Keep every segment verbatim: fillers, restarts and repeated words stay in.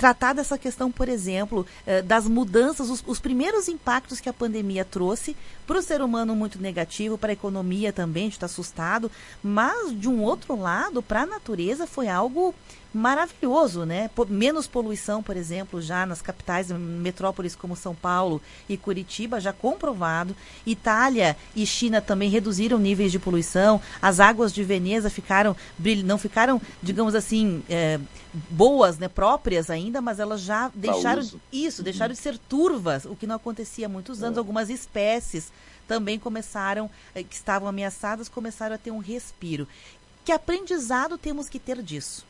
tratar dessa questão, por exemplo, eh, das mudanças, os, os primeiros impactos que a pandemia trouxe para o ser humano muito negativo, para a economia também, a gente está assustado, mas de um outro lado, para a natureza foi algo maravilhoso, né? Menos poluição, por exemplo, já nas capitais, metrópoles como São Paulo e Curitiba, já comprovado. Itália e China também reduziram níveis de poluição. As águas de Veneza ficaram, não ficaram, digamos assim, é, boas, né, próprias ainda, mas elas já deixaram isso, uhum. deixaram de ser turvas, o que não acontecia há muitos anos. É. Algumas espécies também começaram, que estavam ameaçadas, começaram a ter um respiro. Que aprendizado temos que ter disso?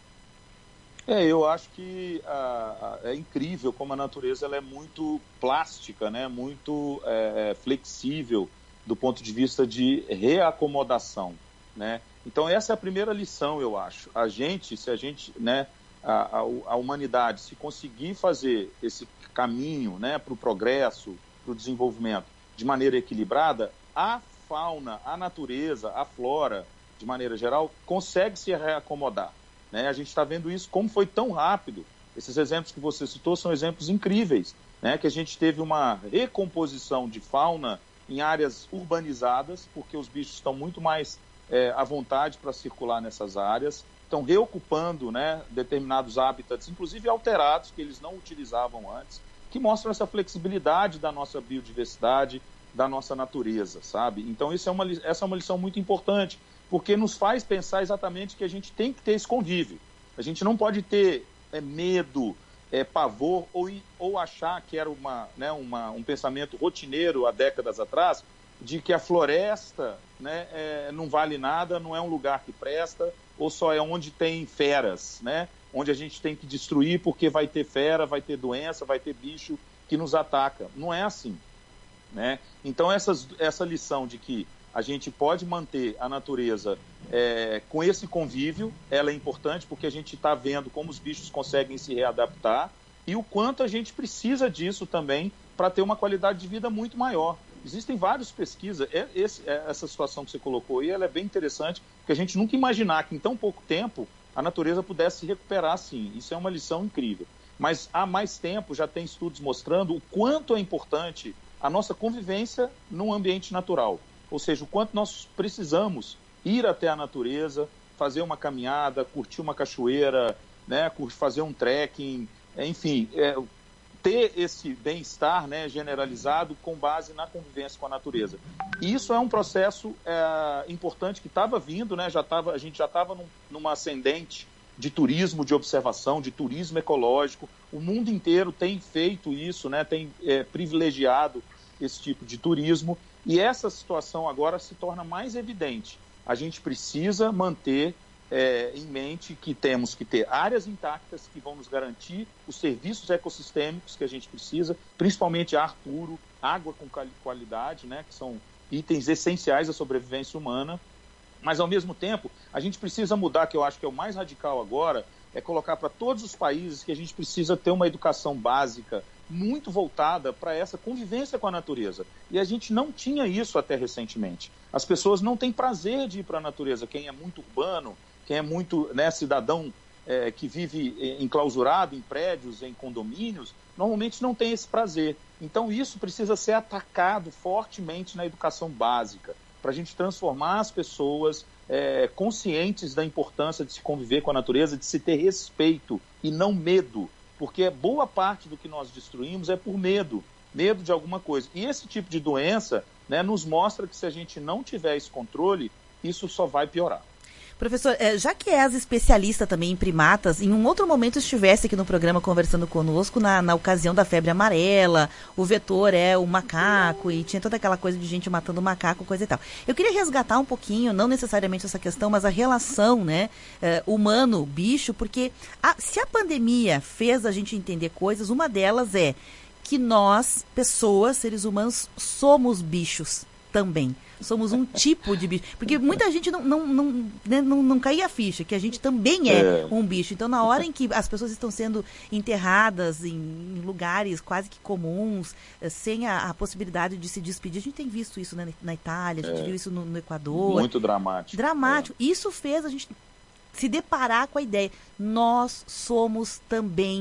É, eu acho que a, a, é incrível como a natureza ela é muito plástica, né? Muito é, flexível do ponto de vista de reacomodação, né? Então essa é a primeira lição, eu acho. A gente, se a gente, né, a, a, a humanidade, se conseguir fazer esse caminho, né, para o progresso, para o desenvolvimento de maneira equilibrada, a fauna, a natureza, a flora, de maneira geral, consegue se reacomodar. Né? A gente está vendo isso, como foi tão rápido. Esses exemplos que você citou são exemplos incríveis, né? Que a gente teve uma recomposição de fauna em áreas urbanizadas, porque os bichos estão muito mais é, à vontade para circular nessas áreas, estão reocupando, né, determinados hábitats, inclusive alterados, que eles não utilizavam antes, que mostram essa flexibilidade da nossa biodiversidade, da nossa natureza, sabe? Então isso é uma, essa é uma lição muito importante, porque nos faz pensar exatamente que a gente tem que ter esse convívio. A gente não pode ter é, medo, é, pavor, ou, ou achar que era uma, né, uma, um pensamento rotineiro há décadas atrás, de que a floresta, né, é, não vale nada, não é um lugar que presta, ou só é onde tem feras, né? Onde a gente tem que destruir porque vai ter fera, vai ter doença, vai ter bicho que nos ataca. Não é assim, né? Então essas, essa lição de que a gente pode manter a natureza é, com esse convívio, ela é importante porque a gente está vendo como os bichos conseguem se readaptar e o quanto a gente precisa disso também para ter uma qualidade de vida muito maior. Existem várias pesquisas, esse, essa situação que você colocou aí, ela é bem interessante, porque a gente nunca imaginar que em tão pouco tempo a natureza pudesse se recuperar assim. Isso é uma lição incrível. Mas há mais tempo já tem estudos mostrando o quanto é importante a nossa convivência num ambiente natural. Ou seja, o quanto nós precisamos ir até a natureza, fazer uma caminhada, curtir uma cachoeira, né, fazer um trekking, enfim, é, ter esse bem-estar, né, generalizado com base na convivência com a natureza. E isso é um processo é, importante que estava vindo, né, já tava, a gente já estava num, numa ascendente de turismo de observação, de turismo ecológico. O mundo inteiro tem feito isso, né, tem é, privilegiado esse tipo de turismo. E essa situação agora se torna mais evidente. A gente precisa manter é, em mente que temos que ter áreas intactas que vão nos garantir os serviços ecossistêmicos que a gente precisa, principalmente ar puro, água com qualidade, né, que são itens essenciais à sobrevivência humana. Mas, ao mesmo tempo, a gente precisa mudar, que eu acho que é o mais radical agora, é colocar para todos os países que a gente precisa ter uma educação básica muito voltada para essa convivência com a natureza. E a gente não tinha isso até recentemente. As pessoas não têm prazer de ir para a natureza. Quem é muito urbano, quem é muito, né, cidadão é, que vive enclausurado em prédios, em condomínios, normalmente não tem esse prazer. Então isso precisa ser atacado fortemente na educação básica, para a gente transformar as pessoas é, conscientes da importância de se conviver com a natureza, de se ter respeito e não medo. Porque boa parte do que nós destruímos é por medo, medo de alguma coisa. E esse tipo de doença, né, nos mostra que se a gente não tiver esse controle, isso só vai piorar. Professor, já que és especialista também em primatas, em um outro momento estivesse aqui no programa conversando conosco na, na ocasião da febre amarela, o vetor é o macaco e tinha toda aquela coisa de gente matando macaco, coisa e tal. Eu queria resgatar um pouquinho, não necessariamente essa questão, mas a relação, né, humano-bicho, porque a, se a pandemia fez a gente entender coisas, uma delas é que nós, pessoas, seres humanos, somos bichos também. Somos um tipo de bicho. Porque muita gente não, não, não, né, não, não caía a ficha, que a gente também é, é um bicho. Então, na hora em que as pessoas estão sendo enterradas em lugares quase que comuns, sem a, a possibilidade de se despedir, a gente tem visto isso, né, na Itália, a gente é. viu isso no, no Equador. Muito dramático. Dramático. É. Isso fez a gente se deparar com a ideia. Nós somos também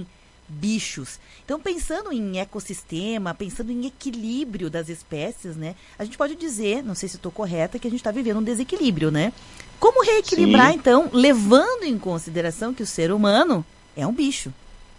bichos. Então, pensando em ecossistema, pensando em equilíbrio das espécies, né? A gente pode dizer, não sei se estou correta, que a gente está vivendo um desequilíbrio, né? Como reequilibrar, Sim. então, levando em consideração que o ser humano é um bicho?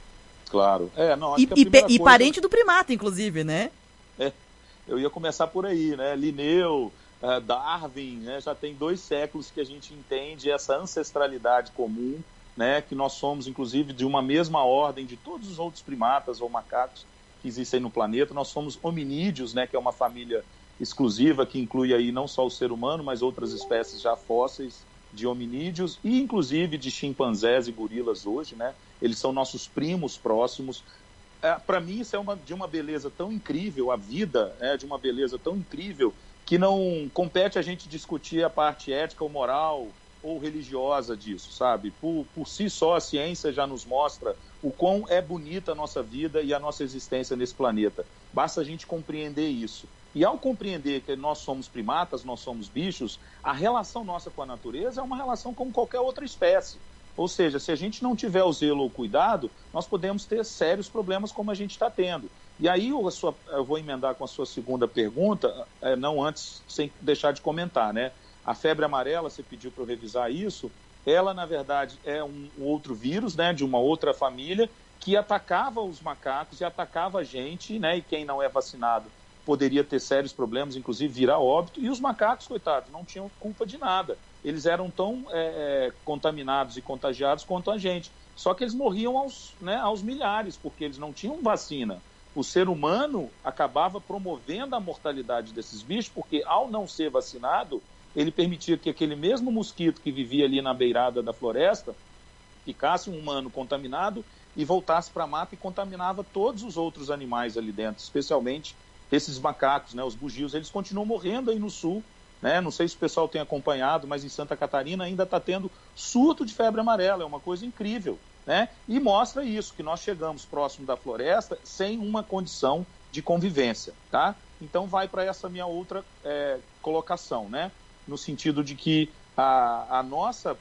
Claro. É, não, acho e, que a e, coisa... e parente do primata, inclusive, né? É, eu ia começar por aí, né? Linneu, uh, Darwin, né? Já tem dois séculos que a gente entende essa ancestralidade comum, né, que nós somos, inclusive, de uma mesma ordem de todos os outros primatas ou macacos que existem no planeta. Nós somos hominídeos, né, que é uma família exclusiva que inclui aí não só o ser humano, mas outras espécies já fósseis de hominídeos e, inclusive, de chimpanzés e gorilas hoje, né? Eles são nossos primos próximos. É, para mim, isso é uma, de uma beleza tão incrível, a vida é de uma beleza tão incrível que não compete a gente discutir a parte ética ou moral ou religiosa disso, sabe? Por, por si só, a ciência já nos mostra o quão é bonita a nossa vida e a nossa existência nesse planeta. Basta a gente compreender isso. E ao compreender que nós somos primatas, nós somos bichos, a relação nossa com a natureza é uma relação como qualquer outra espécie. Ou seja, se a gente não tiver o zelo ou o cuidado, nós podemos ter sérios problemas como a gente está tendo. E aí eu, a sua, eu vou emendar com a sua segunda pergunta, é, não antes, sem deixar de comentar, né? A febre amarela, você pediu para eu revisar isso, ela, na verdade, é um, um outro vírus, né, de uma outra família, que atacava os macacos e atacava a gente, né, e quem não é vacinado poderia ter sérios problemas, inclusive virar óbito, e os macacos, coitados, não tinham culpa de nada. Eles eram tão é, contaminados e contagiados quanto a gente. Só que eles morriam aos, né, aos milhares, porque eles não tinham vacina. O ser humano acabava promovendo a mortalidade desses bichos, porque ao não ser vacinado, ele permitia que aquele mesmo mosquito que vivia ali na beirada da floresta ficasse um humano contaminado e voltasse para a mata e contaminava todos os outros animais ali dentro, especialmente esses macacos, né, os bugios. Eles continuam morrendo aí no sul, né? Não sei se o pessoal tem acompanhado, mas em Santa Catarina ainda está tendo surto de febre amarela, é uma coisa incrível, né? E mostra isso, que nós chegamos próximo da floresta sem uma condição de convivência, tá? Então vai para essa minha outra é, colocação, né? No sentido de que a, a nossa,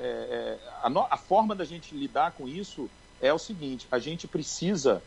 é, a, no, a forma da gente lidar com isso é o seguinte: a gente precisa,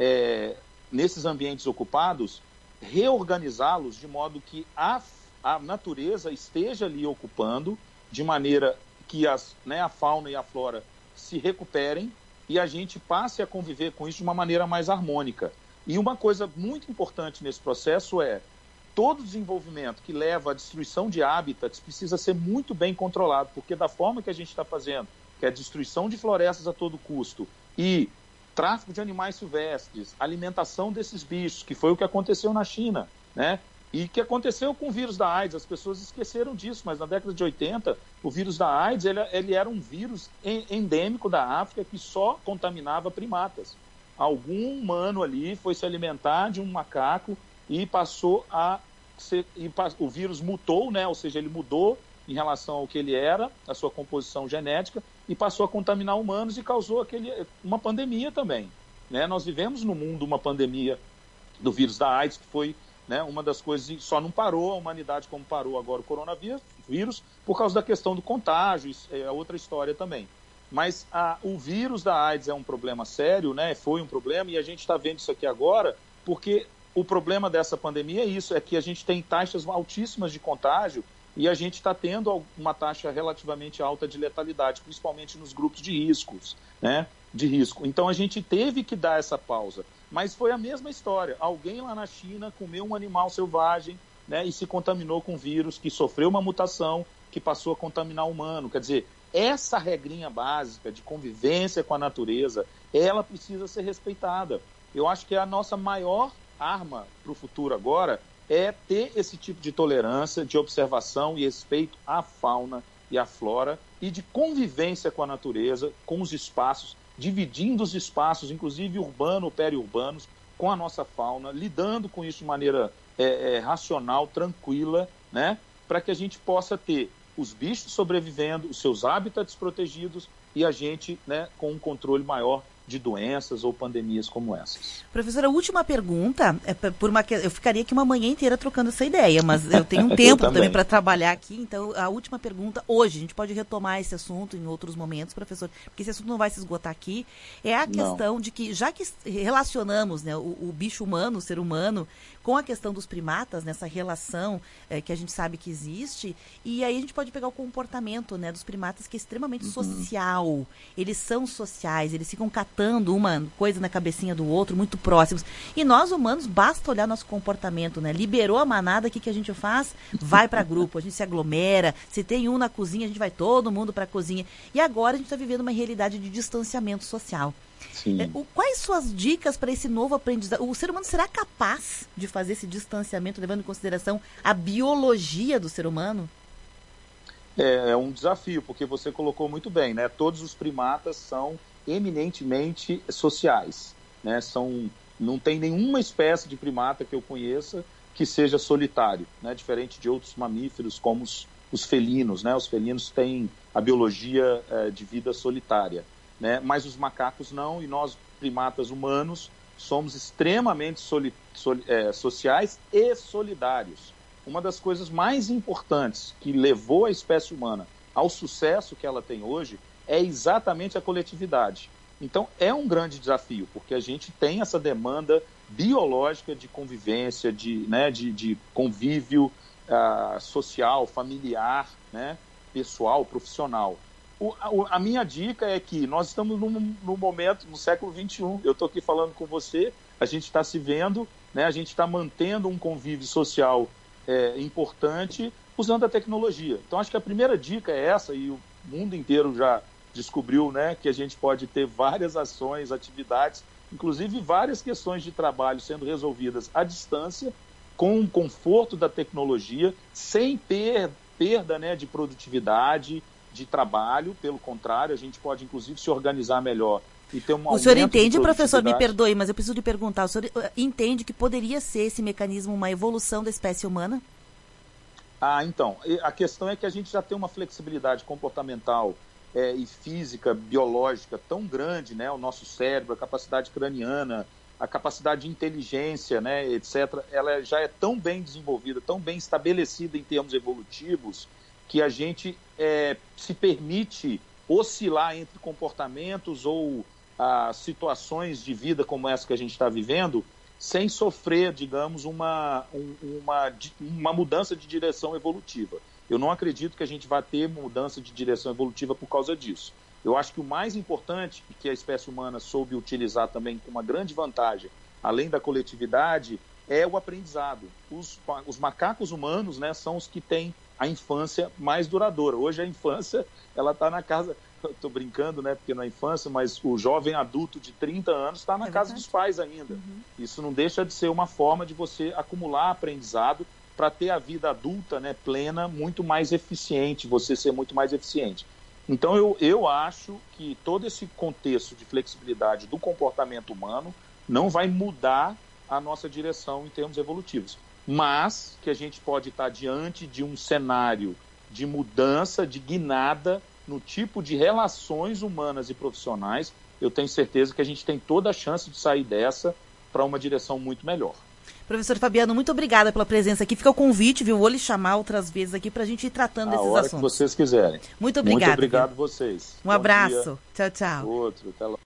é, nesses ambientes ocupados, reorganizá-los de modo que a, a natureza esteja ali ocupando, de maneira que as, né, a fauna e a flora se recuperem e a gente passe a conviver com isso de uma maneira mais harmônica. E uma coisa muito importante nesse processo é todo desenvolvimento que leva à destruição de hábitats precisa ser muito bem controlado, porque da forma que a gente está fazendo, que é a destruição de florestas a todo custo e tráfico de animais silvestres, alimentação desses bichos, que foi o que aconteceu na China, né? E que aconteceu com o vírus da AIDS, as pessoas esqueceram disso, mas na década de oitenta, o vírus da AIDS, ele, ele era um vírus endêmico da África que só contaminava primatas. Algum humano ali foi se alimentar de um macaco e passou a ser, e o vírus mutou, né? Ou seja, ele mudou em relação ao que ele era, a sua composição genética, e passou a contaminar humanos e causou aquele, uma pandemia também, né? Nós vivemos no mundo uma pandemia do vírus da AIDS, que foi, né, uma das coisas, só não parou a humanidade como parou agora o coronavírus, vírus, por causa da questão do contágio, isso é outra história também. Mas a, o vírus da AIDS é um problema sério, né? Foi um problema, e a gente está vendo isso aqui agora, porque o problema dessa pandemia é isso, é que a gente tem taxas altíssimas de contágio e a gente está tendo uma taxa relativamente alta de letalidade, principalmente nos grupos de riscos, né? De risco. Então a gente teve que dar essa pausa. Mas foi a mesma história. Alguém lá na China comeu um animal selvagem, né, e se contaminou com vírus, que sofreu uma mutação, que passou a contaminar o humano. Quer dizer, essa regrinha básica de convivência com a natureza, ela precisa ser respeitada. Eu acho que a nossa maior arma para o futuro agora é ter esse tipo de tolerância, de observação e respeito à fauna e à flora e de convivência com a natureza, com os espaços, dividindo os espaços, inclusive urbano ou periurbanos, com a nossa fauna, lidando com isso de maneira é, é, racional, tranquila, né? Para que a gente possa ter os bichos sobrevivendo, os seus hábitats protegidos e a gente, né, com um controle maior de doenças ou pandemias como essas. Professora, a última pergunta, é por uma, eu ficaria aqui uma manhã inteira trocando essa ideia, mas eu tenho um tempo também, também para trabalhar aqui, então a última pergunta, hoje, a gente pode retomar esse assunto em outros momentos, professor, porque esse assunto não vai se esgotar aqui, é a questão não. de que, já que relacionamos, né, o, o bicho humano, o ser humano, com a questão dos primatas, nessa relação é, que a gente sabe que existe, e aí a gente pode pegar o comportamento, né, dos primatas, que é extremamente uhum. social, eles são sociais, eles ficam catando uma coisa na cabecinha do outro, muito próximos. E nós, humanos, basta olhar nosso comportamento, né? Liberou a manada, o que, que a gente faz? Vai para grupo, a gente se aglomera, se tem um na cozinha, a gente vai todo mundo para a cozinha. E agora a gente está vivendo uma realidade de distanciamento social. Sim. É, o, quais suas dicas para esse novo aprendizado? O ser humano será capaz de fazer esse distanciamento, levando em consideração a biologia do ser humano? É, é um desafio, porque você colocou muito bem, né? Todos os primatas são eminentemente sociais, né? São, não tem nenhuma espécie de primata que eu conheça que seja solitário, né? Diferente de outros mamíferos como os, os felinos, né? Os felinos têm a biologia é, de vida solitária, né? Mas os macacos não, e nós, primatas humanos, somos extremamente soli, soli, é, sociais e solidários. Uma das coisas mais importantes que levou a espécie humana ao sucesso que ela tem hoje é exatamente a coletividade. Então, é um grande desafio, porque a gente tem essa demanda biológica de convivência, de, né, de, de convívio uh, social, familiar, né, pessoal, profissional. O, a, a minha dica é que nós estamos num, num momento, no século vinte e um, eu estou aqui falando com você, a gente está se vendo, né, a gente está mantendo um convívio social é, importante usando a tecnologia. Então, acho que a primeira dica é essa, e o mundo inteiro já descobriu, né, que a gente pode ter várias ações, atividades, inclusive várias questões de trabalho sendo resolvidas à distância, com o conforto da tecnologia, sem per, perda, né, de produtividade, de trabalho. Pelo contrário, a gente pode inclusive se organizar melhor e ter um O senhor entende, professor, me perdoe, mas eu preciso lhe perguntar, o senhor entende que poderia ser esse mecanismo uma evolução da espécie humana? Ah, então, a questão é que a gente já tem uma flexibilidade comportamental É, e física, biológica tão grande, né? O nosso cérebro, a capacidade craniana, a capacidade de inteligência, né, etcétera, ela já é tão bem desenvolvida, tão bem estabelecida em termos evolutivos, que a gente é, se permite oscilar entre comportamentos ou ah, situações de vida como essa que a gente está vivendo, sem sofrer, digamos, uma, um, uma, uma mudança de direção evolutiva. Eu não acredito que a gente vai ter mudança de direção evolutiva por causa disso. Eu acho que o mais importante, e que a espécie humana soube utilizar também com uma grande vantagem, além da coletividade, é o aprendizado. Os, os macacos humanos, né, são os que têm a infância mais duradoura. Hoje a infância, ela está na casa... Estou brincando, né, porque na infância, mas o jovem adulto de trinta anos está na é casa dos pais ainda. Uhum. Isso não deixa de ser uma forma de você acumular aprendizado para ter a vida adulta, né, plena, muito mais eficiente, você ser muito mais eficiente. Então, eu, eu acho que todo esse contexto de flexibilidade do comportamento humano não vai mudar a nossa direção em termos evolutivos, mas que a gente pode estar diante de um cenário de mudança, de guinada no tipo de relações humanas e profissionais. Eu tenho certeza que a gente tem toda a chance de sair dessa para uma direção muito melhor. Professor Fabiano, muito obrigada pela presença aqui. Fica o convite, viu? Vou lhe chamar outras vezes aqui para a gente ir tratando desses assuntos. A hora que vocês quiserem. Muito obrigada. Muito obrigado a vocês. Um abraço. Tchau, tchau. Outro. Até lá.